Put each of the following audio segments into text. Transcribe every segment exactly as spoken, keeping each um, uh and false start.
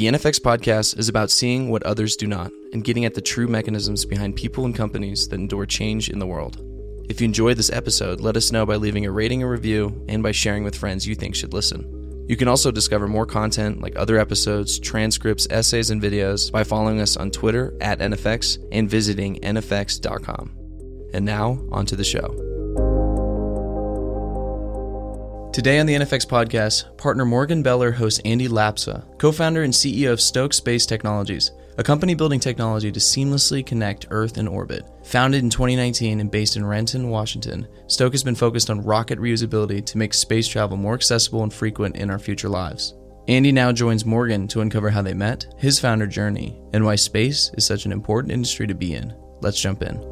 The N F X podcast is about seeing what others do not and getting at the true mechanisms behind people and companies that endure change in the world. If you enjoyed this episode, let us know by leaving a rating or review and by sharing with friends you think should listen. You can also discover more content like other episodes, transcripts, essays, and videos by following us on Twitter at N F X and visiting N F X dot com. And now, on to the show. Today on the N F X podcast, partner Morgan Beller hosts Andy Lapsa, co-founder and C E O of Stoke Space Technologies, a company building technology to seamlessly connect Earth and orbit. Founded in twenty nineteen and based in Renton, Washington, Stoke has been focused on rocket reusability to make space travel more accessible and frequent in our future lives. Andy now joins Morgan to uncover how they met, his founder journey, and why space is such an important industry to be in. Let's jump in.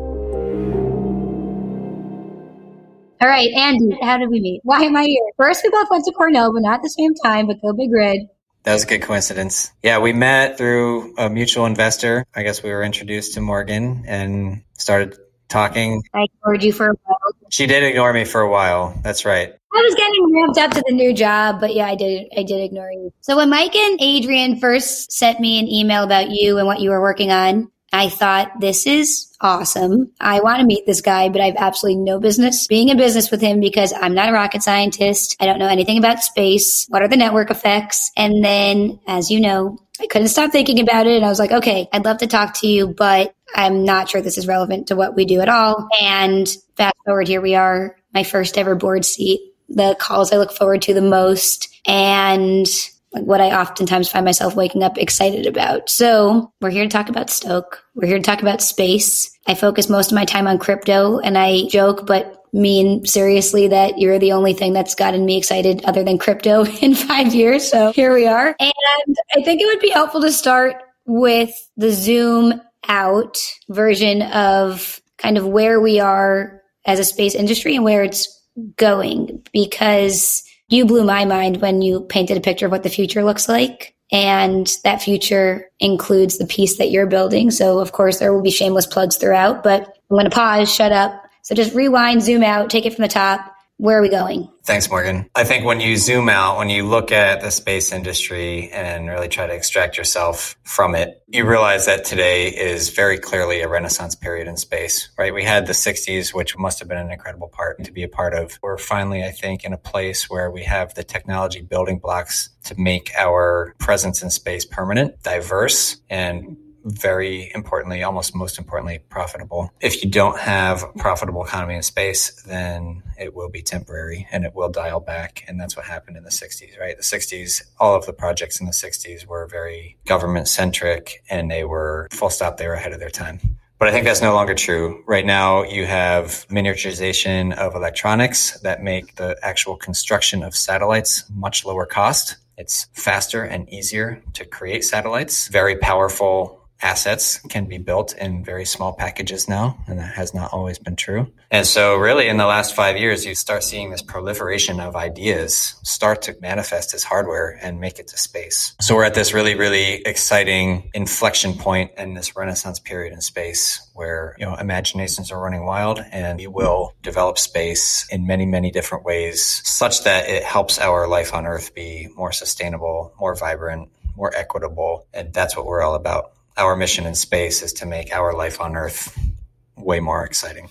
All right, Andy, how did we meet? Why am I here? First, we both went to Cornell, but not at the same time, but go Big Red. That was a good coincidence. Yeah, we met through a mutual investor. I guess we were introduced to Morgan and started talking. I ignored you for a while. She did ignore me for a while. That's right. I was getting ramped up to the new job, but yeah, I did I did ignore you. So when Mike and Adrian first sent me an email about you and what you were working on, I thought, this is awesome. I want to meet this guy, but I have absolutely no business being in business with him because I'm not a rocket scientist. I don't know anything about space. What are the network effects? And then, as you know, I couldn't stop thinking about it. And I was like, okay, I'd love to talk to you, but I'm not sure this is relevant to what we do at all. And fast forward, here we are, my first ever board seat, the calls I look forward to the most. And like what I oftentimes find myself waking up excited about. So we're here to talk about Stoke. We're here to talk about space. I focus most of my time on crypto, and I joke but mean seriously that you're the only thing that's gotten me excited other than crypto in five years. So here we are. And I think it would be helpful to start with the zoom out version of kind of where we are as a space industry and where it's going, because you blew my mind when you painted a picture of what the future looks like. And that future includes the piece that you're building. So, of course, there will be shameless plugs throughout, but I'm going to pause, shut up. So just rewind, zoom out, take it from the top. Where are we going? Thanks, Morgan. I think when you zoom out, when you look at the space industry and really try to extract yourself from it, you realize that today is very clearly a renaissance period in space, right? We had the sixties, which must have been an incredible part to be a part of. We're finally, I think, in a place where we have the technology building blocks to make our presence in space permanent, diverse, and very importantly, almost most importantly, profitable. If you don't have a profitable economy in space, then it will be temporary and it will dial back. And that's what happened in the sixties, right? The sixties, all of the projects in the sixties were very government centric and they were full stop, they were ahead of their time. But I think that's no longer true. Right now, you have miniaturization of electronics that make the actual construction of satellites much lower cost. It's faster and easier to create satellites, very powerful assets can be built in very small packages now, and that has not always been true. And so really in the last five years, you start seeing this proliferation of ideas start to manifest as hardware and make it to space. So we're at this really, really exciting inflection point in this renaissance period in space where, you know, imaginations are running wild and we will develop space in many, many different ways such that it helps our life on Earth be more sustainable, more vibrant, more equitable. And that's what we're all about. Our mission in space is to make our life on Earth way more exciting.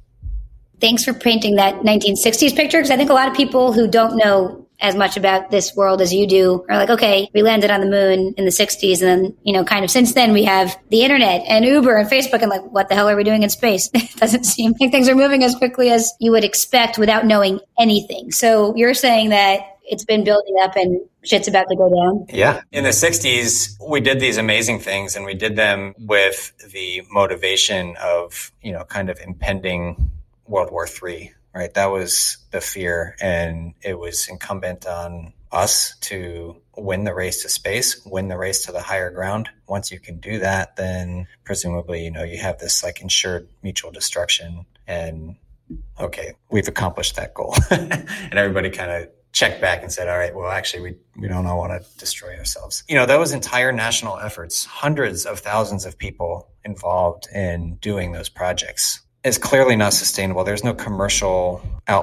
Thanks for painting that nineteen sixties picture, because I think a lot of people who don't know as much about this world as you do are like, okay, we landed on the moon in the sixties. And then, you know, kind of since then we have the internet and Uber and Facebook and like, what the hell are we doing in space? It doesn't seem like things are moving as quickly as you would expect without knowing anything. So you're saying that it's been building up and shit's about to go down. Yeah. In the sixties, we did these amazing things and we did them with the motivation of, you know, kind of impending World War Three, right? That was the fear. And it was incumbent on us to win the race to space, win the race to the higher ground. Once you can do that, then presumably, you know, you have this like ensured mutual destruction. And okay, we've accomplished that goal. And everybody kind of checked back and said, all right, well, actually, we, we don't all want to destroy ourselves. You know, that was entire national efforts, hundreds of thousands of people involved in doing those projects. It's clearly not sustainable. There's no commercial outlet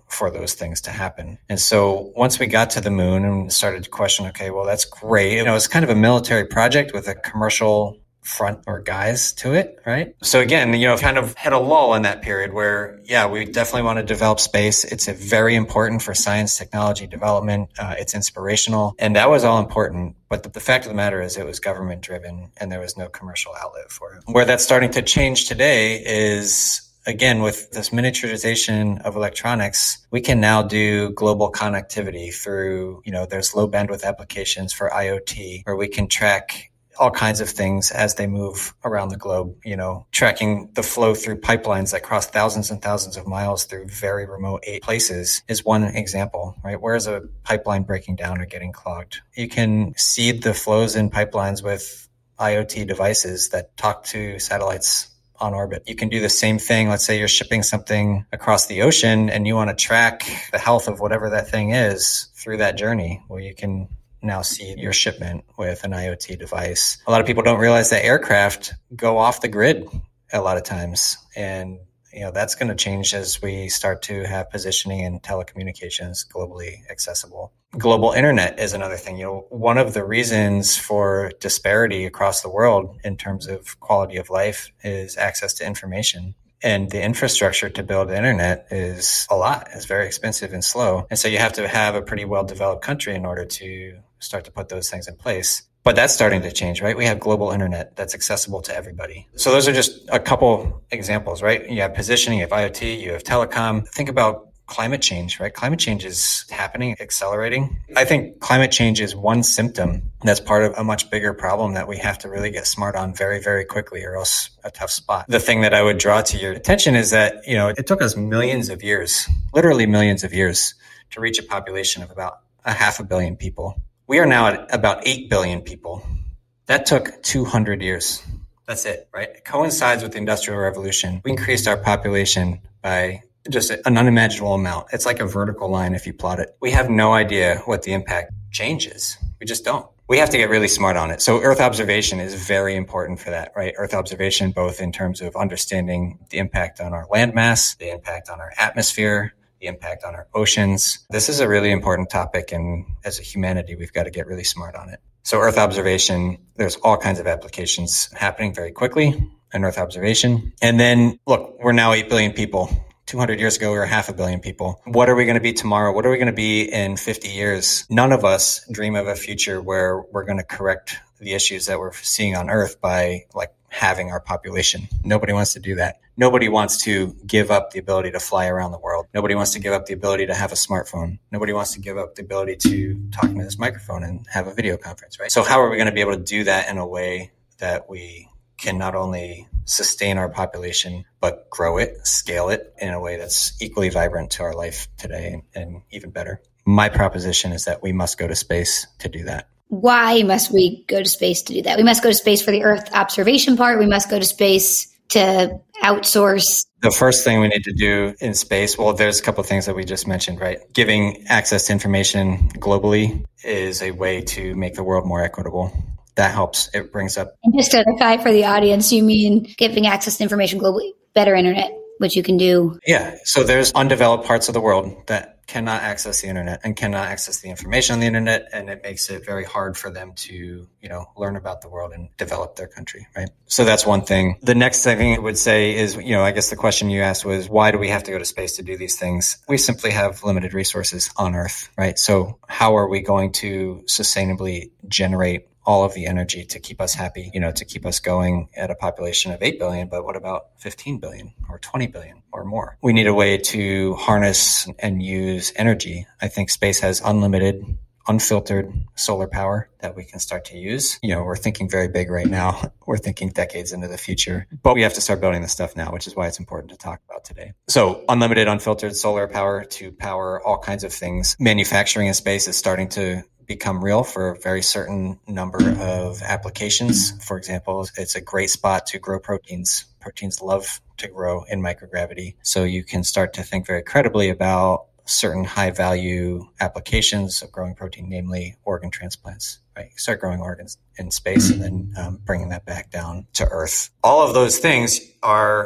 for those things to happen. And so once we got to the moon and started to question, okay, well, that's great. You know, it's kind of a military project with a commercial front or guise to it, right? So again, you know, kind of had a lull in that period where, yeah, we definitely want to develop space. It's a very important for science, technology development. Uh, it's inspirational. And that was all important. But the, the fact of the matter is it was government driven and there was no commercial outlet for it. Where that's starting to change today is, again, with this miniaturization of electronics, we can now do global connectivity through, you know, there's low bandwidth applications for IoT where we can track all kinds of things as they move around the globe, you know, tracking the flow through pipelines that cross thousands and thousands of miles through very remote places is one example, right? Where is a pipeline breaking down or getting clogged? You can seed the flows in pipelines with IoT devices that talk to satellites on orbit. You can do the same thing. Let's say you're shipping something across the ocean and you want to track the health of whatever that thing is through that journey. Well, you can now see your shipment with an IoT device. A lot of people don't realize that aircraft go off the grid a lot of times. And, you know, that's going to change as we start to have positioning and telecommunications globally accessible. Global internet is another thing. You know, one of the reasons for disparity across the world in terms of quality of life is access to information. And the infrastructure to build the internet is a lot. It's very expensive and slow. And so you have to have a pretty well-developed country in order to start to put those things in place. But that's starting to change, right? We have global internet that's accessible to everybody. So those are just a couple examples, right? You have positioning, you have IoT, you have telecom. Think about climate change, right? Climate change is happening, accelerating. I think climate change is one symptom that's part of a much bigger problem that we have to really get smart on very, very quickly or else a tough spot. The thing that I would draw to your attention is that, you know, it took us millions of years, literally millions of years to reach a population of about a half a billion people. We are now at about eight billion people. That took two hundred years. That's it, right? It coincides with the Industrial Revolution. We increased our population by just an unimaginable amount. It's like a vertical line if you plot it. We have no idea what the impact change is. We just don't. We have to get really smart on it. So Earth observation is very important for that, right? Earth observation, both in terms of understanding the impact on our landmass, the impact on our atmosphere, the impact on our oceans. This is a really important topic. And as a humanity, we've got to get really smart on it. So Earth observation, there's all kinds of applications happening very quickly in Earth observation. And then look, we're now eight billion people. two hundred years ago, we were half a billion people. What are we going to be tomorrow? What are we going to be in fifty years? None of us dream of a future where we're going to correct the issues that we're seeing on Earth by like having our population. Nobody wants to do that. Nobody wants to give up the ability to fly around the world. Nobody wants to give up the ability to have a smartphone. Nobody wants to give up the ability to talk into this microphone and have a video conference, right? So how are we going to be able to do that in a way that we can not only sustain our population, but grow it, scale it in a way that's equally vibrant to our life today and, and even better? My proposition is that we must go to space to do that. Why must we go to space to do that? We must go to space for the Earth observation part. We must go to space to outsource. The first thing we need to do in space, well, there's a couple of things that we just mentioned, right? Giving access to information globally is a way to make the world more equitable. That helps. It brings up. And just to clarify for the audience, you mean giving access to information globally, better internet, which you can do. Yeah. So there's undeveloped parts of the world that cannot access the internet and cannot access the information on the internet. And it makes it very hard for them to, you know, learn about the world and develop their country, right? So that's one thing. The next thing I would say is, you know, I guess the question you asked was, why do we have to go to space to do these things? We simply have limited resources on Earth, right? So how are we going to sustainably generate all of the energy to keep us happy, you know, to keep us going at a population of eight billion, but what about fifteen billion or twenty billion or more? We need a way to harness and use energy. I think space has unlimited, unfiltered solar power that we can start to use. You know, we're thinking very big right now. We're thinking decades into the future, but we have to start building this stuff now, which is why it's important to talk about today. So unlimited, unfiltered solar power to power all kinds of things. Manufacturing in space is starting to become real for a very certain number of applications. For example, it's a great spot to grow proteins. Proteins love to grow in microgravity. So you can start to think very credibly about certain high value applications of growing protein, namely organ transplants, right? You start growing organs in space and then um, bringing that back down to Earth. All of those things are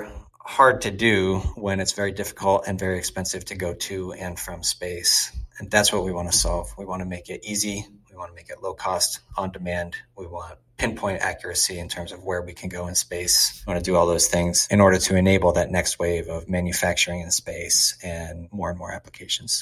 hard to do when it's very difficult and very expensive to go to and from space. And that's what we want to solve. We want to make it easy. We want to make it low cost, on demand. We want pinpoint accuracy in terms of where we can go in space. We want to do all those things in order to enable that next wave of manufacturing in space and more and more applications.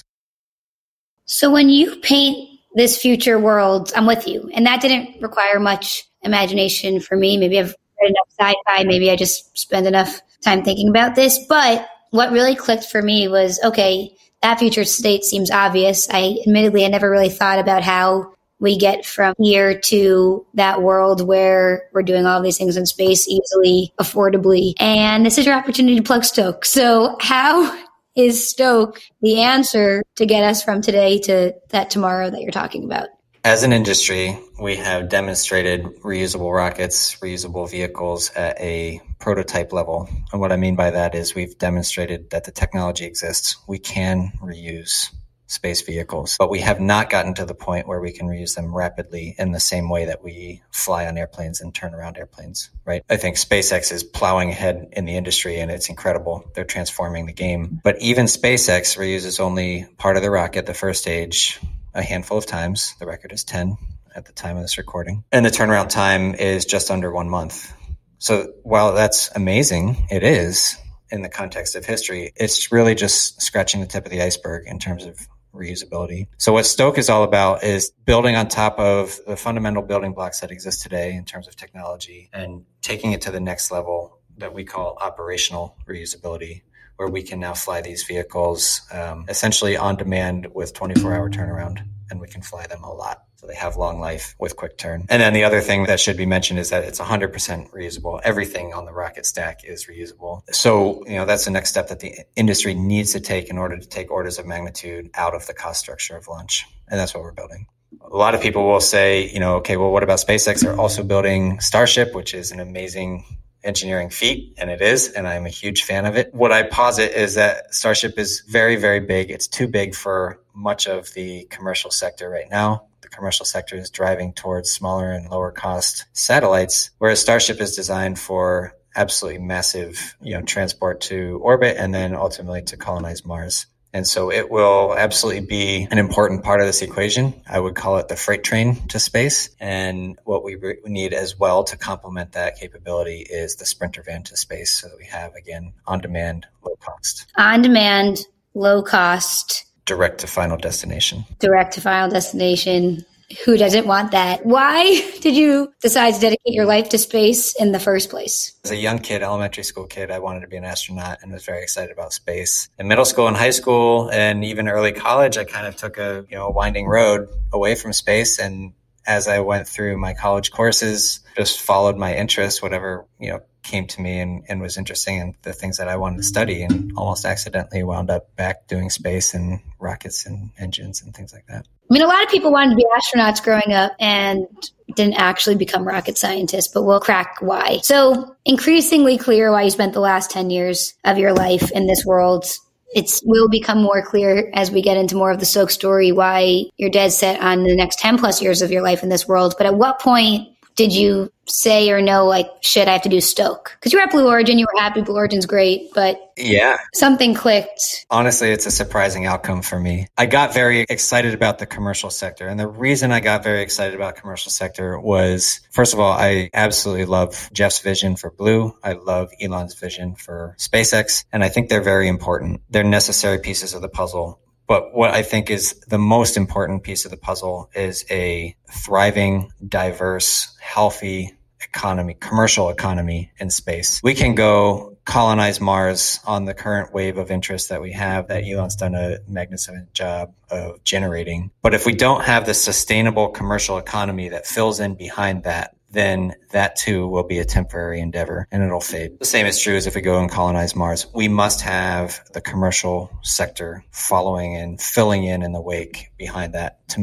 So when you paint this future world, I'm with you. And that didn't require much imagination for me. Maybe I've read enough sci-fi. Maybe I just spend enough time thinking about this. But what really clicked for me was, okay, that future state seems obvious. I admittedly, I never really thought about how we get from here to that world where we're doing all these things in space easily, affordably. And this is your opportunity to plug Stoke. So how is Stoke the answer to get us from today to that tomorrow that you're talking about? As an industry, we have demonstrated reusable rockets, reusable vehicles at a prototype level. And what I mean by that is we've demonstrated that the technology exists. We can reuse space vehicles, but we have not gotten to the point where we can reuse them rapidly in the same way that we fly on airplanes and turn around airplanes, right? I think SpaceX is plowing ahead in the industry and it's incredible. They're transforming the game. But even SpaceX reuses only part of the rocket, the first stage, a handful of times. The record is ten at the time of this recording. And the turnaround time is just under one month. So while that's amazing, it is in the context of history, it's really just scratching the tip of the iceberg in terms of reusability. So what Stoke is all about is building on top of the fundamental building blocks that exist today in terms of technology and taking it to the next level that we call operational reusability, where we can now fly these vehicles um, essentially on demand with twenty-four hour turnaround, and we can fly them a lot. So they have long life with quick turn. And then the other thing that should be mentioned is that it's one hundred percent reusable. Everything on the rocket stack is reusable. So, you know, that's the next step that the industry needs to take in order to take orders of magnitude out of the cost structure of launch. And that's what we're building. A lot of people will say, you know, okay, well, what about SpaceX? They're also building Starship, which is an amazing engineering feat, and it is, and I'm a huge fan of it. What I posit is that Starship is very, very big. It's too big for much of the commercial sector right now. The commercial sector is driving towards smaller and lower cost satellites, whereas Starship is designed for absolutely massive, you know, transport to orbit and then ultimately to colonize Mars. And so it will absolutely be an important part of this equation. I would call it the freight train to space. And what we re- need as well to complement that capability is the Sprinter van to space, so that we have, again, on-demand, low-cost. On-demand, low-cost. Direct to final destination. Direct to final destination. Who doesn't want that? Why did you decide to dedicate your life to space in the first place? As a young kid, elementary school kid, I wanted to be an astronaut and was very excited about space. In middle school and high school and even early college, I kind of took a, you know, a winding road away from space. And as I went through my college courses, just followed my interests, whatever, you know, came to me and, and was interesting in the things that I wanted to study, and almost accidentally wound up back doing space and rockets and engines and things like that. I mean, a lot of people wanted to be astronauts growing up and didn't actually become rocket scientists, but we'll crack why. So increasingly clear why you spent the last ten years of your life in this world. It will become more clear as we get into more of the Stoke story why you're dead set on the next ten plus years of your life in this world. But at what point did you say or know, like, shit, I have to do Stoke? Because you were at Blue Origin, you were happy, Blue Origin's great, but yeah, something clicked. Honestly, it's a surprising outcome for me. I got very excited about the commercial sector. And the reason I got very excited about commercial sector was, first of all, I absolutely love Jeff's vision for Blue. I love Elon's vision for SpaceX. And I think they're very important. They're necessary pieces of the puzzle. But what I think is the most important piece of the puzzle is a thriving, diverse, healthy economy, commercial economy in space. We can go colonize Mars on the current wave of interest that we have, that Elon's done a magnificent job of generating. But if we don't have the sustainable commercial economy that fills in behind that, then that too will be a temporary endeavor and it'll fade. The same is true as if we go and colonize Mars. We must have the commercial sector following and filling in in the wake behind that to make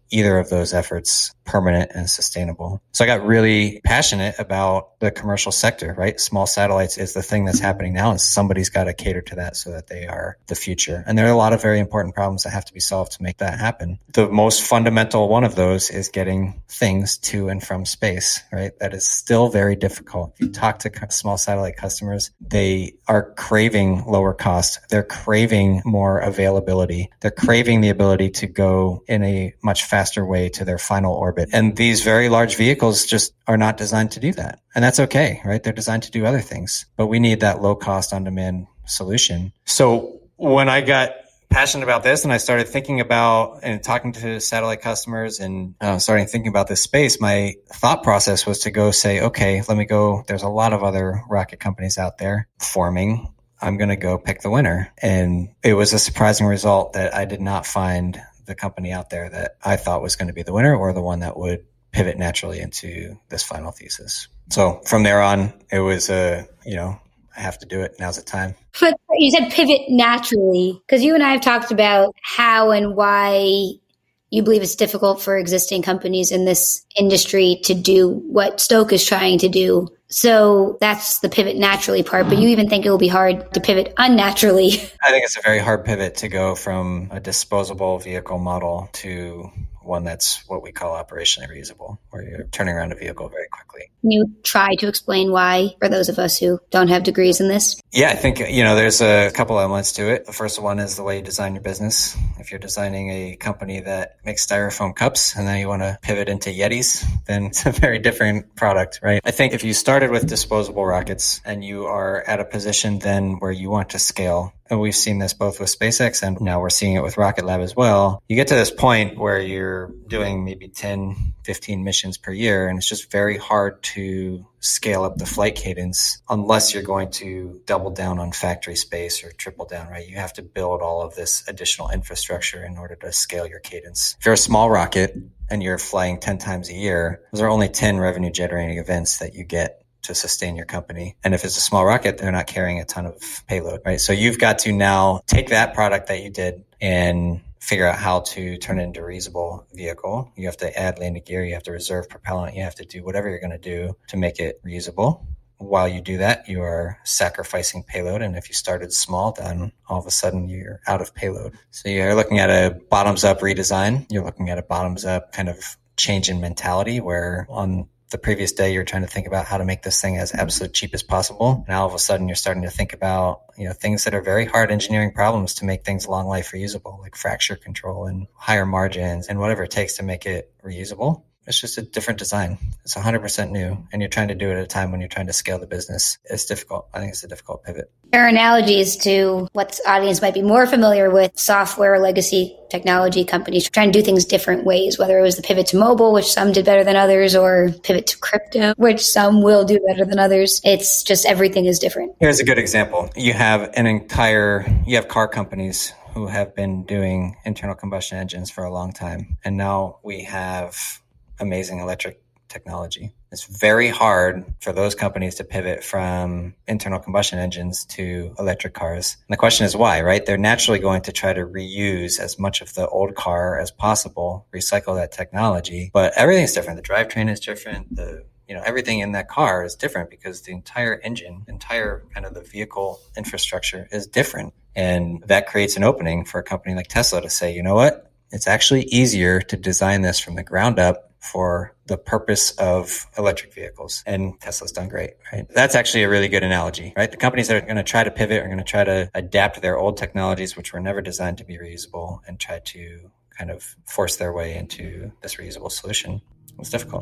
either of those efforts permanent and sustainable. So I got really passionate about the commercial sector, right? Small satellites is the thing that's happening now, and somebody's got to cater to that so that they are the future. And there are a lot of very important problems that have to be solved to make that happen. The most fundamental one of those is getting things to and from space, right? That is still very difficult. If you talk to small satellite customers, they are craving lower cost. They're craving more availability. They're craving the ability to go in a much faster way to their final orbit. And these very large vehicles just are not designed to do that. And that's okay, right? They're designed to do other things, but we need that low cost on demand solution. So when I got passionate about this and I started thinking about and talking to satellite customers and uh, starting thinking about this space, my thought process was to go say, okay, let me go. There's a lot of other rocket companies out there forming. I'm going to go pick the winner. And it was a surprising result that I did not find the company out there that I thought was going to be the winner or the one that would pivot naturally into this final thesis. So from there on, it was, uh, you know, I have to do it. Now's the time. But you said pivot naturally, because you and I have talked about how and why you believe it's difficult for existing companies in this industry to do what Stoke is trying to do. So that's the pivot naturally part, but you even think it will be hard to pivot unnaturally. I think it's a very hard pivot to go from a disposable vehicle model to one that's what we call operationally reusable, where you're turning around a vehicle very quickly. Can you try to explain why for those of us who don't have degrees in this? Yeah, I think, you know, there's a couple elements to it. The first one is the way you design your business. If you're designing a company that makes styrofoam cups and then you want to pivot into Yetis, then it's a very different product, right? I think if you started with disposable rockets and you are at a position then where you want to scale, and we've seen this both with SpaceX and now we're seeing it with Rocket Lab as well. You get to this point where you're doing maybe ten, fifteen missions per year, and it's just very hard to scale up the flight cadence unless you're going to double down on factory space or triple down, right? You have to build all of this additional infrastructure in order to scale your cadence. If you're a small rocket and you're flying ten times a year, those are only ten revenue generating events that you get to sustain your company. And if it's a small rocket, they're not carrying a ton of payload, right? So you've got to now take that product that you did and figure out how to turn it into a reusable vehicle. You have to add landing gear, you have to reserve propellant, you have to do whatever you're going to do to make it reusable. While you do that, you are sacrificing payload. And if you started small, then all of a sudden you're out of payload. So you're looking at a bottoms up redesign. You're looking at a bottoms up kind of change in mentality where on the previous day, you're trying to think about how to make this thing as absolute cheap as possible. Now, all of a sudden, you're starting to think about, you know, things that are very hard engineering problems to make things long life reusable, like fracture control and higher margins and whatever it takes to make it reusable. It's just a different design. It's one hundred percent new, and you're trying to do it at a time when you're trying to scale the business. It's difficult. I think it's a difficult pivot. There are analogies to what the audience might be more familiar with, software legacy technology companies trying to do things different ways, whether it was the pivot to mobile, which some did better than others, or pivot to crypto, which some will do better than others. It's just everything is different. Here's a good example. You have an entire, you have car companies who have been doing internal combustion engines for a long time, and now we have amazing electric technology. It's very hard for those companies to pivot from internal combustion engines to electric cars. And the question is why, right? They're naturally going to try to reuse as much of the old car as possible, recycle that technology, but everything's different. The drivetrain is different. The You know, everything in that car is different because the entire engine, entire kind of the vehicle infrastructure is different. And that creates an opening for a company like Tesla to say, you know what? It's actually easier to design this from the ground up for the purpose of electric vehicles. And Tesla's done great, right? That's actually a really good analogy, right? The companies that are going to try to pivot are going to try to adapt their old technologies, which were never designed to be reusable, and try to kind of force their way into this reusable solution. It's difficult.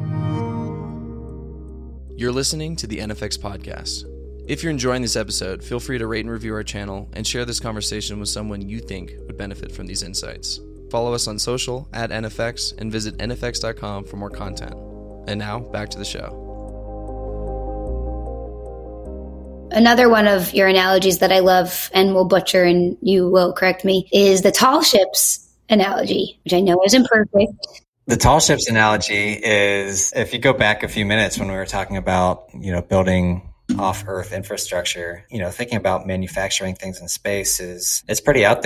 You're listening to the N F X Podcast. If you're enjoying this episode, feel free to rate and review our channel and share this conversation with someone you think would benefit from these insights. Follow us on social at N F X and visit N F X dot com for more content. And now, back to the show. Another one of your analogies that I love and will butcher, and you will correct me, is the tall ships analogy, which I know isn't perfect. The tall ships analogy is, if you go back a few minutes when we were talking about, you know, building off Earth infrastructure, you know, thinking about manufacturing things in space is, it's pretty out there.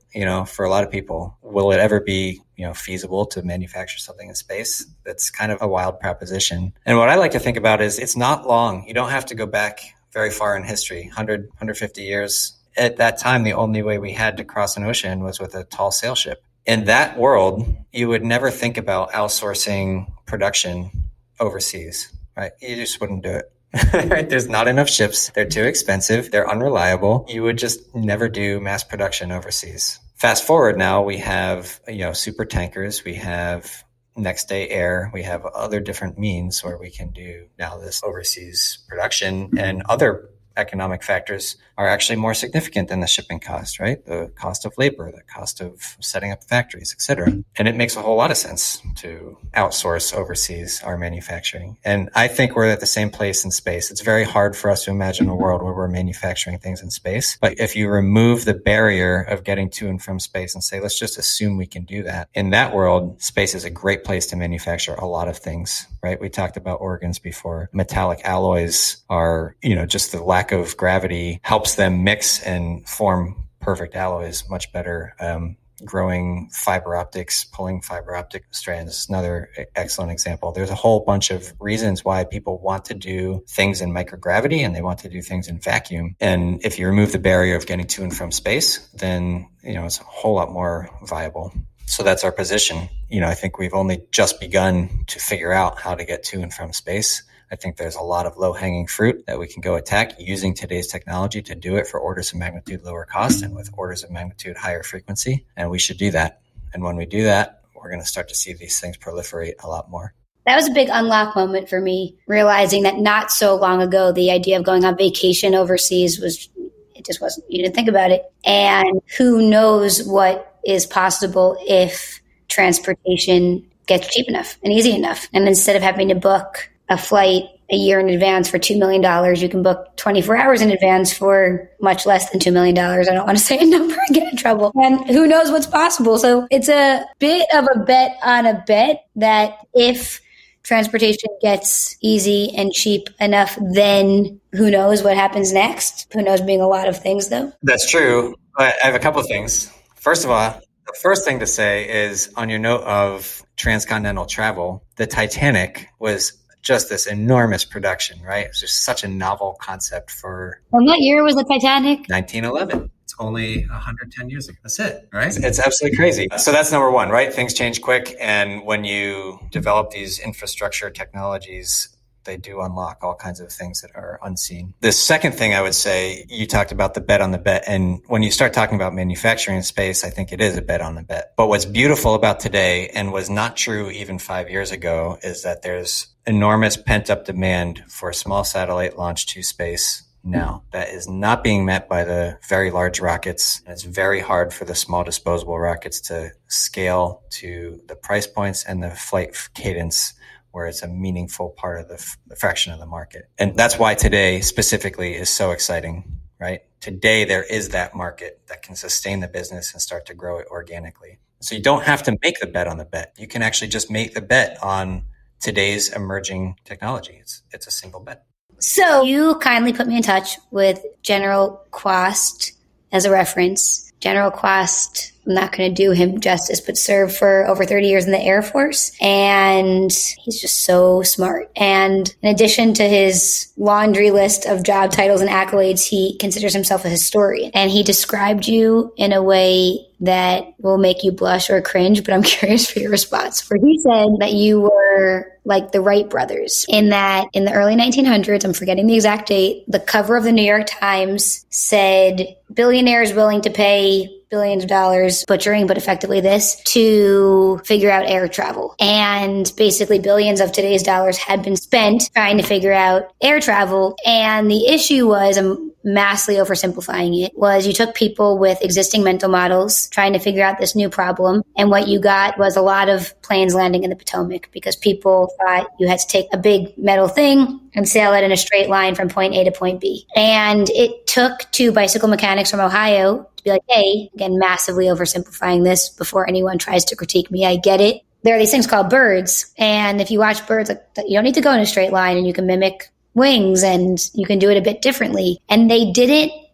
you know, for a lot of people. Will it ever be, you know, feasible to manufacture something in space? That's kind of a wild proposition. And what I like to think about is it's not long. You don't have to go back very far in history, one hundred, one hundred fifty years. At that time, the only way we had to cross an ocean was with a tall sail ship. In that world, you would never think about outsourcing production overseas, right? You just wouldn't do it. Right? There's not enough ships. They're too expensive. They're unreliable. You would just never do mass production overseas. Fast forward now, we have, you know, super tankers. We have next day air. We have other different means where we can do now this overseas production, and other economic factors are actually more significant than the shipping cost, right? The cost of labor, the cost of setting up factories, et cetera. And it makes a whole lot of sense to outsource overseas our manufacturing. And I think we're at the same place in space. It's very hard for us to imagine a world where we're manufacturing things in space. But if you remove the barrier of getting to and from space and say, let's just assume we can do that, in that world, space is a great place to manufacture a lot of things, right? We talked about organs before. Metallic alloys are, you know, just the lack of gravity helps them mix and form perfect alloys much better. Um, growing fiber optics, pulling fiber optic strands is another excellent example. There's a whole bunch of reasons why people want to do things in microgravity and they want to do things in vacuum. And if you remove the barrier of getting to and from space, then, you know, it's a whole lot more viable. So that's our position. You know, I think we've only just begun to figure out how to get to and from space. I think there's a lot of low-hanging fruit that we can go attack using today's technology to do it for orders of magnitude lower cost and with orders of magnitude higher frequency. And we should do that. And when we do that, we're going to start to see these things proliferate a lot more. That was a big unlock moment for me, realizing that not so long ago, the idea of going on vacation overseas was, it just wasn't, you didn't think about it. And who knows what is possible if transportation gets cheap enough and easy enough. And instead of having to book a flight a year in advance for two million dollars, you can book twenty-four hours in advance for much less than two million dollars. I don't want to say a number and get in trouble. And who knows what's possible. So it's a bit of a bet on a bet that if transportation gets easy and cheap enough, then who knows what happens next? Who knows being a lot of things, though? That's true. I have a couple of things. First of all, the first thing to say is on your note of transcontinental travel, the Titanic was just this enormous production, right? It was just such a novel concept for... And what year was the Titanic? nineteen eleven. It's only one hundred ten years ago. That's it, right? It's, it's absolutely crazy. So that's number one, right? Things change quick. And when you develop these infrastructure technologies, they do unlock all kinds of things that are unseen. The second thing I would say, you talked about the bet on the bet. And when you start talking about manufacturing in space, I think it is a bet on the bet. But what's beautiful about today, and was not true even five years ago, is that there's enormous pent-up demand for small satellite launch to space now that is not being met by the very large rockets. And it's very hard for the small disposable rockets to scale to the price points and the flight cadence where it's a meaningful part of the, f- the fraction of the market. And that's why today specifically is so exciting, right? Today, there is that market that can sustain the business and start to grow it organically. So you don't have to make the bet on the bet. You can actually just make the bet on today's emerging technology. It's, it's a single bet. So you kindly put me in touch with General Quast as a reference. General Quast, I'm not going to do him justice, but served for over thirty years in the Air Force. And he's just so smart. And in addition to his laundry list of job titles and accolades, he considers himself a historian. And he described you in a way that will make you blush or cringe, but I'm curious for your response. Where he said that you were like the Wright brothers, in that in the early nineteen hundreds, I'm forgetting the exact date, the cover of the New York Times said, billionaires willing to pay billions of dollars, butchering, but effectively this, to figure out air travel. And basically billions of today's dollars had been spent trying to figure out air travel. And the issue was, I'm massively oversimplifying it, was you took people with existing mental models trying to figure out this new problem. And what you got was a lot of planes landing in the Potomac because people thought you had to take a big metal thing and sail it in a straight line from point A to point B. And it took two bicycle mechanics from Ohio to be like, hey, again, massively oversimplifying this before anyone tries to critique me. I get it. There are these things called birds. And if you watch birds, like, you don't need to go in a straight line, and you can mimic wings and you can do it a bit differently. And they didn't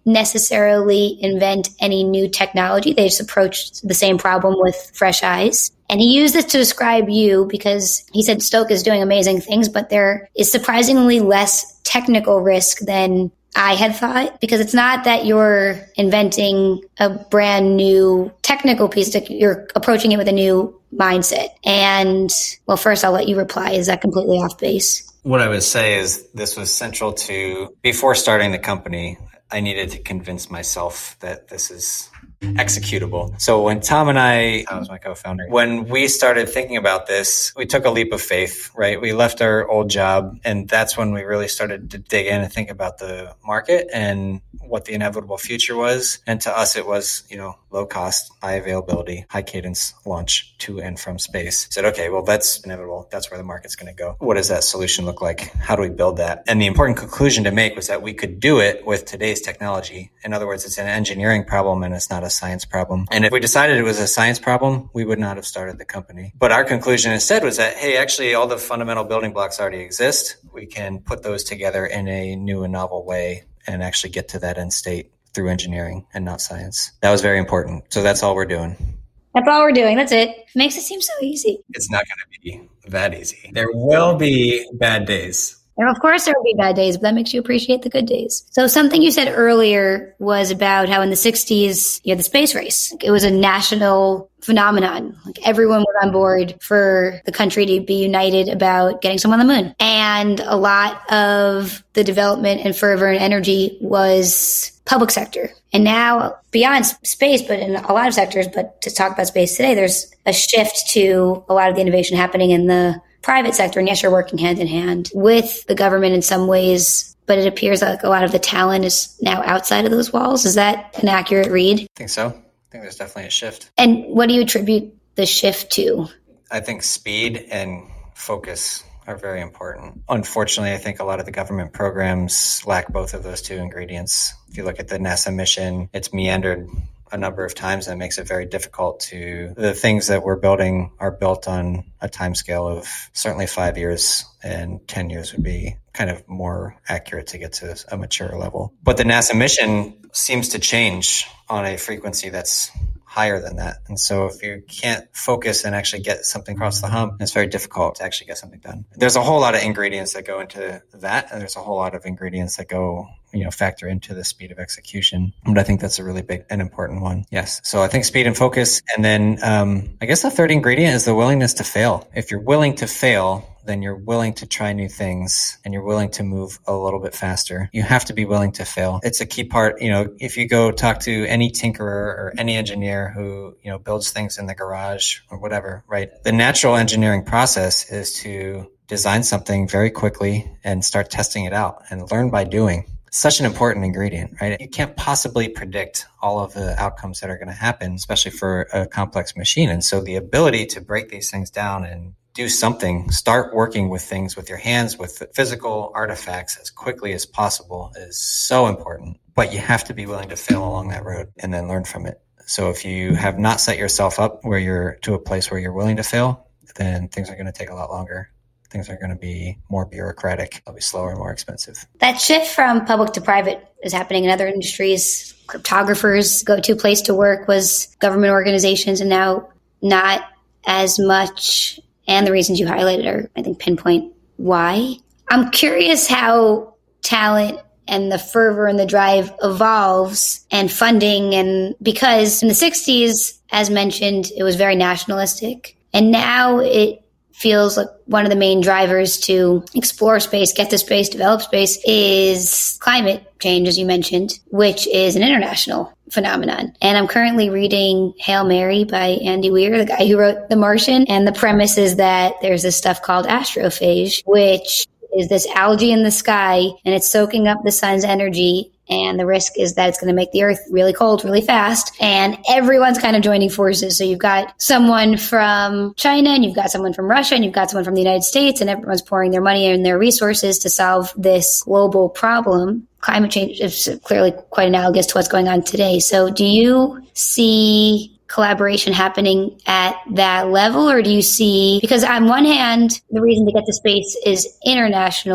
necessarily invent any new technology. They just approached the same problem with fresh eyes. And he used this to describe you because he said Stoke is doing amazing things, but there is surprisingly less technical risk than I had thought, because it's not that you're inventing a brand new technical piece, you're approaching it with a new mindset. And well, first I'll let you reply. Is that completely off base? What I would say is this was central to, before starting the company, I needed to convince myself that this is executable. So when Tom and I, Tom was my co-founder, when we started thinking about this, we took a leap of faith, right? We left our old job, and that's when we really started to dig in and think about the market and what the inevitable future was. And to us, it was, you know, low cost, high availability, high cadence launch to and from space. Said, okay, well, that's inevitable. That's where the market's going to go. What does that solution look like? How do we build that? And the important conclusion to make was that we could do it with today's technology. In other words, it's an engineering problem and it's not a science problem. And if we decided it was a science problem, we would not have started the company. But our conclusion instead was that, hey, actually, all the fundamental building blocks already exist. We can put those together in a new and novel way and actually get to that end state through engineering and not science. That was very important. So that's all we're doing. That's all we're doing. That's it. It makes it seem so easy. It's not going to be that easy. There will be bad days. And of course, there will be bad days, but that makes you appreciate the good days. So something you said earlier was about how in the sixties, you had the space race. It was a national phenomenon. Like everyone was on board for the country to be united about getting someone on the moon. And a lot of the development and fervor and energy was public sector. And now beyond space, but in a lot of sectors, but to talk about space today, there's a shift to a lot of the innovation happening in the private sector. And yes, you're working hand in hand with the government in some ways, but it appears like a lot of the talent is now outside of those walls. Is that an accurate read? I think so. I think there's definitely a shift. And what do you attribute the shift to? I think speed and focus are very important. Unfortunately, I think a lot of the government programs lack both of those two ingredients. If you look at the NASA mission, it's meandered a number of times. That makes it very difficult to, the things that we're building are built on a timescale of certainly five years, and ten years would be kind of more accurate to get to a mature level. But the NASA mission seems to change on a frequency that's higher than that. And so if you can't focus and actually get something across the hump, it's very difficult to actually get something done. There's a whole lot of ingredients that go into that. And there's a whole lot of ingredients that go, you know, factor into the speed of execution. But I think that's a really big and important one. Yes. So I think speed and focus. And then um, I guess the third ingredient is the willingness to fail. If you're willing to fail, then you're willing to try new things and you're willing to move a little bit faster. You have to be willing to fail. It's a key part. You know, if you go talk to any tinkerer or any engineer who, you know, builds things in the garage or whatever, right? The natural engineering process is to design something very quickly and start testing it out and learn by doing. Such an important ingredient, right? You can't possibly predict all of the outcomes that are going to happen, especially for a complex machine. And so the ability to break these things down and do something, start working with things with your hands, with physical artifacts as quickly as possible is so important. But you have to be willing to fail along that road and then learn from it. So if you have not set yourself up where you're to a place where you're willing to fail, then things are going to take a lot longer. Things are going to be more bureaucratic. They'll be slower and more expensive. That shift from public to private is happening in other industries. Cryptographers' go-to place to work was government organizations, and now not as much. And the reasons you highlighted are, I think, pinpoint why. I'm curious how talent and the fervor and the drive evolves and funding. And because in the sixties, as mentioned, it was very nationalistic. And now it feels like one of the main drivers to explore space, get to space, develop space is climate change, as you mentioned, which is an international phenomenon. And I'm currently reading Hail Mary by Andy Weir, the guy who wrote The Martian. And the premise is that there's this stuff called astrophage, which is this algae in the sky, and it's soaking up the sun's energy. And the risk is that it's going to make the earth really cold really fast. And everyone's kind of joining forces. So you've got someone from China, and you've got someone from Russia, and you've got someone from the United States, and everyone's pouring their money and their resources to solve this global problem. Climate change is clearly quite analogous to what's going on today. So do you see collaboration happening at that level? Or do you see, because on one hand, the reason to get to space is international,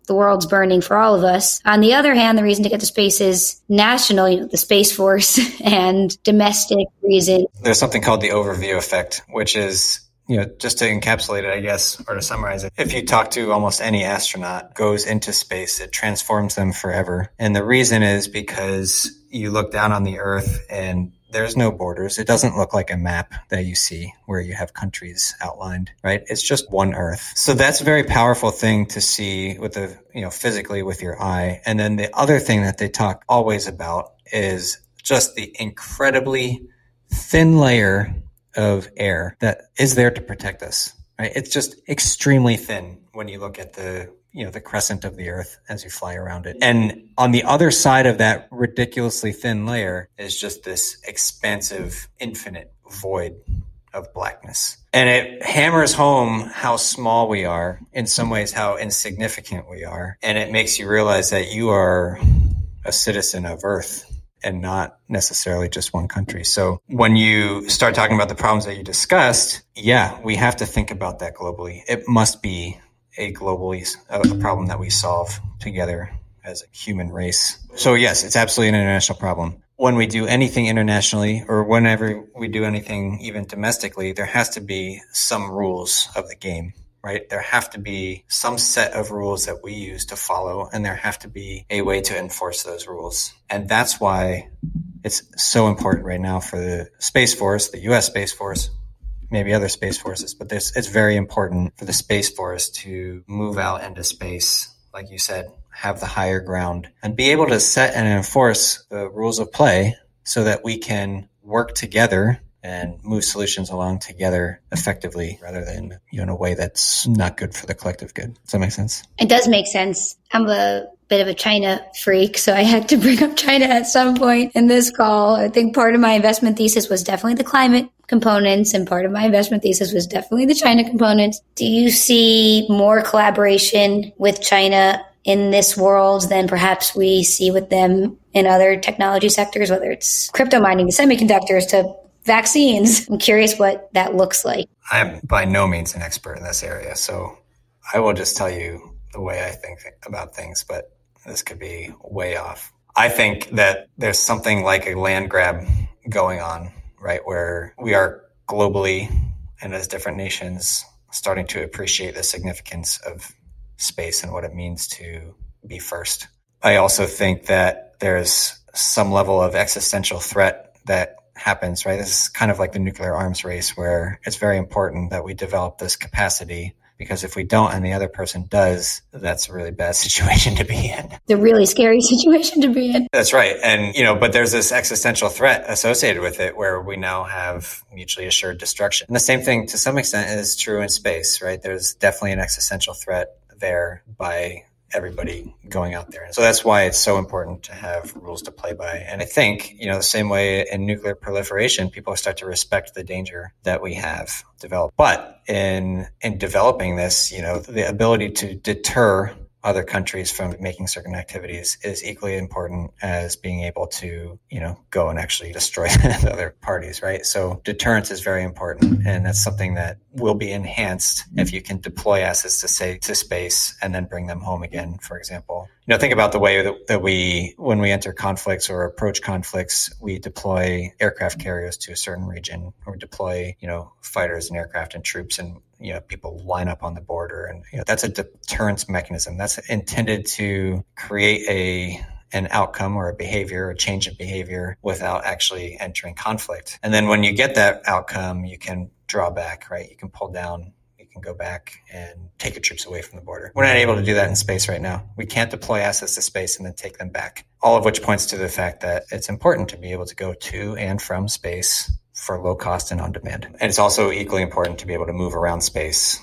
the world's burning for all of us. On the other hand, the reason to get to space is national, you know, the Space Force and domestic reasons. There's something called the overview effect, which is, you know, just to encapsulate it, I guess, or to summarize it, if you talk to almost any astronaut goes into space, it transforms them forever. And the reason is because you look down on the Earth and there's no borders. It doesn't look like a map that you see where you have countries outlined, right? It's just one Earth. So that's a very powerful thing to see with the, you know, physically with your eye. And then the other thing that they talk always about is just the incredibly thin layer of air that is there to protect us, right? It's just extremely thin when you look at the, you know, the crescent of the Earth as you fly around it. And on the other side of that ridiculously thin layer is just this expansive, infinite void of blackness. And it hammers home how small we are, in some ways, how insignificant we are. And it makes you realize that you are a citizen of Earth and not necessarily just one country. So when you start talking about the problems that you discussed, yeah, we have to think about that globally. It must be a globally a problem that we solve together as a human race. So yes, it's absolutely an international problem. When we do anything internationally, or whenever we do anything even domestically, there has to be some rules of the game, right? There have to be some set of rules that we use to follow, and there have to be a way to enforce those rules. And that's why it's so important right now for the Space Force, the U S Space Force, maybe other space forces, but this, it's very important for the Space Force to move out into space, like you said, have the higher ground, and be able to set and enforce the rules of play so that we can work together and move solutions along together effectively rather than, you know, in a way that's not good for the collective good. Does that make sense? It does make sense. I'm a bit of a China freak, so I had to bring up China at some point in this call. I think part of my investment thesis was definitely the climate components, and part of my investment thesis was definitely the China components. Do you see more collaboration with China in this world than perhaps we see with them in other technology sectors, whether it's crypto mining to semiconductors to vaccines? I'm curious what that looks like. I'm by no means an expert in this area, so I will just tell you the way I think about things, but this could be way off. I think that there's something like a land grab going on, right, where we are globally and as different nations starting to appreciate the significance of space and what it means to be first. I also think that there's some level of existential threat that happens, right? This is kind of like the nuclear arms race, where it's very important that we develop this capacity, because if we don't and the other person does, that's a really bad situation to be in. It's a really scary situation to be in. That's right. And, you know, but there's this existential threat associated with it where we now have mutually assured destruction. And the same thing to some extent is true in space, right? There's definitely an existential threat there by everybody going out there. And so that's why it's so important to have rules to play by. And I think, you know, the same way in nuclear proliferation, people start to respect the danger that we have developed. But in in developing this, you know, the ability to deter other countries from making certain activities is equally important as being able to, you know, go and actually destroy the other parties, right? So deterrence is very important, and that's something that will be enhanced if you can deploy assets to say to space and then bring them home again, for example. You know, think about the way that, that we, when we enter conflicts or approach conflicts, we deploy aircraft carriers to a certain region, or deploy, you know, fighters and aircraft and troops, and you know, people line up on the border, and you know, that's a deterrence mechanism. That's intended to create a an outcome or a behavior, a change of behavior without actually entering conflict. And then when you get that outcome, you can draw back, right? You can pull down, you can go back and take your troops away from the border. We're not able to do that in space right now. We can't deploy assets to space and then take them back. All of which points to the fact that it's important to be able to go to and from space for low cost and on demand. And it's also equally important to be able to move around space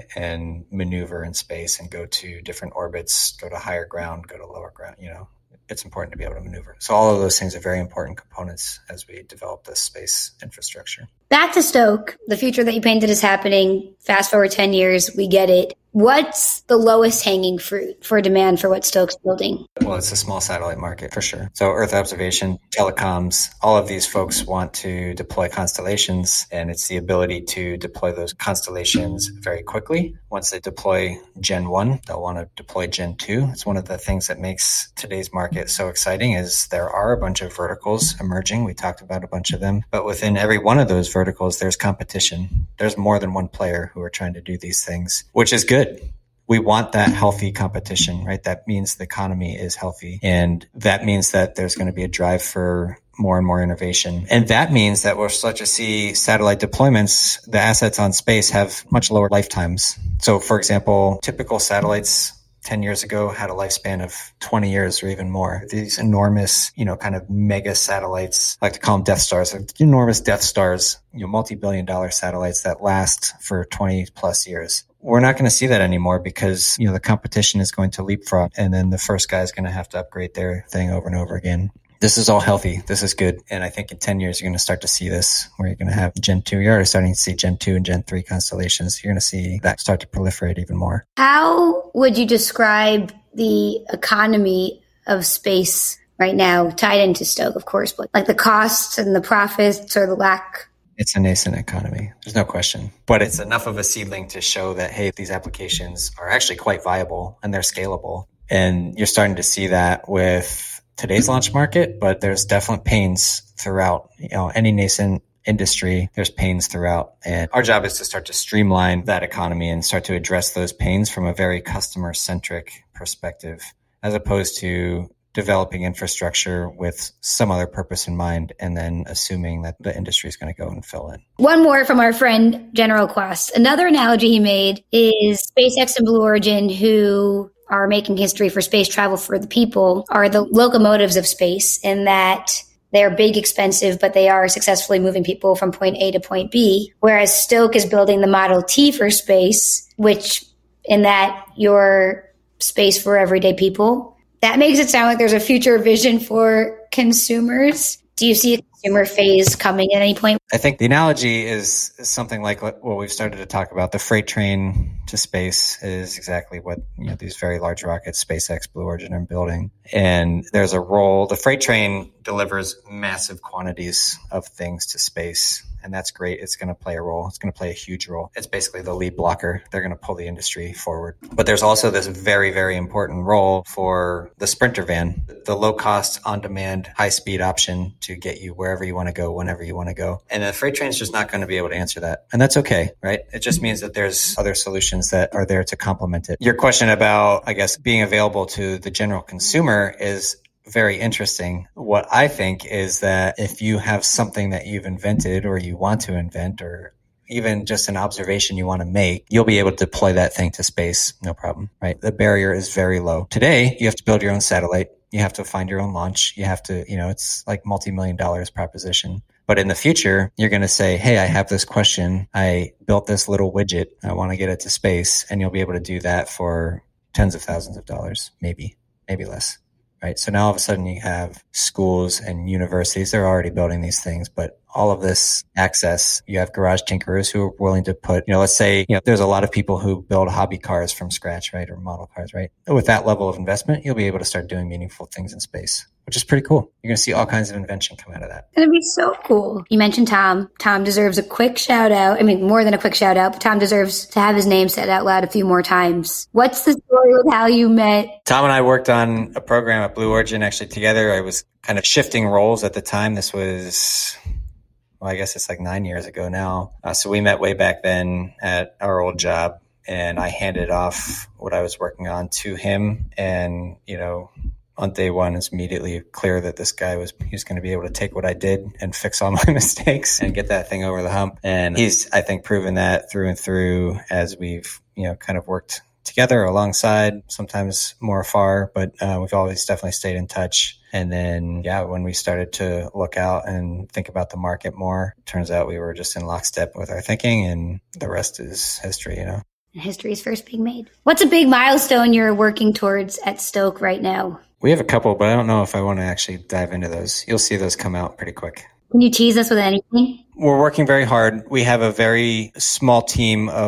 and maneuver in space and go to different orbits, go to higher ground, go to lower ground. You know, it's important to be able to maneuver. So all of those things are very important components as we develop this space infrastructure. Back to Stoke, the future that you painted is happening. Fast forward ten years, we get it. What's the lowest hanging fruit for demand for what Stoke's building? Well, it's a small satellite market for sure. So Earth observation, telecoms, all of these folks want to deploy constellations, and it's the ability to deploy those constellations very quickly. Once they deploy Gen one, they'll want to deploy Gen two. It's one of the things that makes today's market so exciting is there are a bunch of verticals emerging. We talked about a bunch of them, but within every one of those verticals, there's competition. There's more than one player who are trying to do these things, which is good. We want that healthy competition, right? That means the economy is healthy. And that means that there's going to be a drive for more and more innovation. And that means that we'll start to see satellite deployments, the assets on space have much lower lifetimes. So for example, typical satellites ten years ago had a lifespan of twenty years or even more. These enormous, you know, kind of mega satellites, I like to call them Death Stars, like enormous Death Stars, you know, multi-billion dollar satellites that last for twenty plus years. We're not going to see that anymore because, you know, the competition is going to leapfrog and then the first guy is going to have to upgrade their thing over and over again. This is all healthy. This is good. And I think in ten years, you're going to start to see this where you're going to have Gen two. You're already starting to see Gen two and Gen three constellations. You're going to see that start to proliferate even more. How would you describe the economy of space right now, tied into Stoke, of course, but like the costs and the profits or the lack? It's a nascent economy. There's no question. But it's enough of a seedling to show that, hey, these applications are actually quite viable and they're scalable. And you're starting to see that with today's launch market, but there's definite pains throughout, you know, any nascent industry, there's pains throughout. And our job is to start to streamline that economy and start to address those pains from a very customer centric perspective, as opposed to developing infrastructure with some other purpose in mind and then assuming that the industry is going to go and fill in. One more from our friend General Quest. Another analogy he made is SpaceX and Blue Origin, who are making history for space travel for the people, are the locomotives of space in that they're big, expensive, but they are successfully moving people from point A to point B, whereas Stoke is building the Model T for space, which in that you're space for everyday people. That makes it sound like there's a future vision for consumers. Do you see a consumer phase coming at any point? I think the analogy is, is something like what we've started to talk about. The freight train to space is exactly what, you know, these very large rockets, SpaceX, Blue Origin are building. And there's a role. The freight train delivers massive quantities of things to space. And that's great. It's going to play a role. It's going to play a huge role. It's basically the lead blocker. They're going to pull the industry forward. But there's also this very, very important role for the Sprinter van, the low cost, on demand, high speed option to get you wherever you want to go, whenever you want to go. And the freight train is just not going to be able to answer that. And that's okay, right? It just means that there's other solutions that are there to complement it. Your question about, I guess, being available to the general consumer is very interesting. What I think is that if you have something that you've invented or you want to invent or even just an observation you want to make, you'll be able to deploy that thing to space. No problem, right? The barrier is very low. Today, you have to build your own satellite. You have to find your own launch. You have to, you know, it's like multi-million dollars proposition. But in the future, you're going to say, hey, I have this question. I built this little widget. I want to get it to space. And you'll be able to do that for tens of thousands of dollars, maybe, maybe less. Right. So now all of a sudden you have schools and universities, they're already building these things, but all of this access, you have garage tinkerers who are willing to put, you know, let's say, you know, there's a lot of people who build hobby cars from scratch, right? Or model cars, right? With that level of investment, you'll be able to start doing meaningful things in space, which is pretty cool. You're going to see all kinds of invention come out of that. It's going to be so cool. You mentioned Tom. Tom deserves a quick shout out. I mean, more than a quick shout out, but Tom deserves to have his name said out loud a few more times. What's the story with how you met? Tom and I worked on a program at Blue Origin actually together. I was kind of shifting roles at the time. This was, well, I guess it's like nine years ago now. Uh, so we met way back then at our old job, and I handed off what I was working on to him. And, you know, on day one, it's immediately clear that this guy was, he was going to be able to take what I did and fix all my mistakes and get that thing over the hump. And he's, I think, proven that through and through as we've, you know, kind of worked together alongside, sometimes more afar, but uh, we've always definitely stayed in touch. And then, yeah, when we started to look out and think about the market more, it turns out we were just in lockstep with our thinking, and the rest is history, you know. History is first being made. What's a big milestone you're working towards at Stoke right now? We have a couple, but I don't know if I want to actually dive into those. You'll see those come out pretty quick. Can you tease us with anything? We're working very hard. We have a very small team of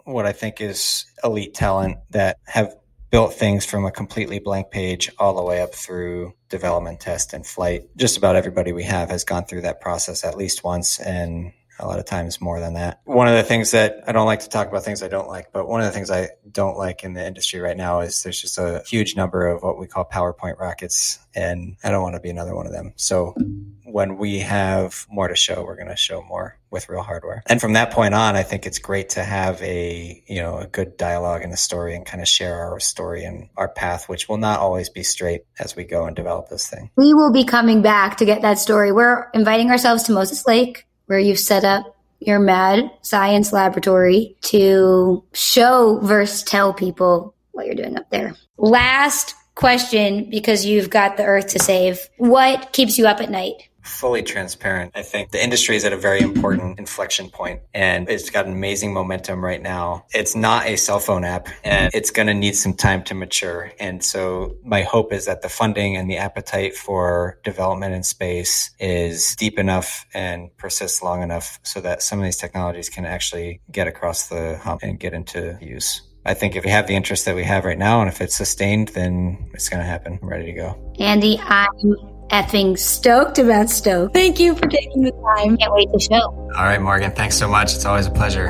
what I think is elite talent that have built things from a completely blank page all the way up through development, test, and flight. Just about everybody we have has gone through that process at least once, and a lot of times more than that. One of the things that I don't like to talk about things I don't like, but one of the things I don't like in the industry right now is there's just a huge number of what we call PowerPoint rockets, and I don't want to be another one of them. So when we have more to show, we're going to show more with real hardware. And from that point on, I think it's great to have a, you know, a good dialogue in the story and kind of share our story and our path, which will not always be straight as we go and develop this thing. We will be coming back to get that story. We're inviting ourselves to Moses Lake, where you've set up your mad science laboratory to show versus tell people what you're doing up there. Last question, because you've got the earth to save. What keeps you up at night? Fully transparent. I think the industry is at a very important inflection point, and it's got amazing momentum right now. It's not a cell phone app, and it's going to need some time to mature. And so my hope is that the funding and the appetite for development in space is deep enough and persists long enough so that some of these technologies can actually get across the hump and get into use. I think if we have the interest that we have right now, and if it's sustained, then it's going to happen. I'm ready to go. Andy, I'm effing stoked about Stoke. Thank you for taking the time. Can't wait to show. All right, Morgan. Thanks so much. It's always a pleasure.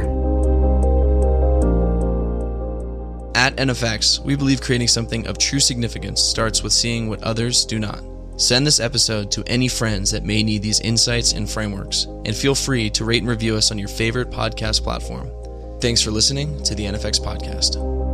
At N F X, we believe creating something of true significance starts with seeing what others do not. Send this episode to any friends that may need these insights and frameworks, and feel free to rate and review us on your favorite podcast platform. Thanks for listening to the N F X Podcast.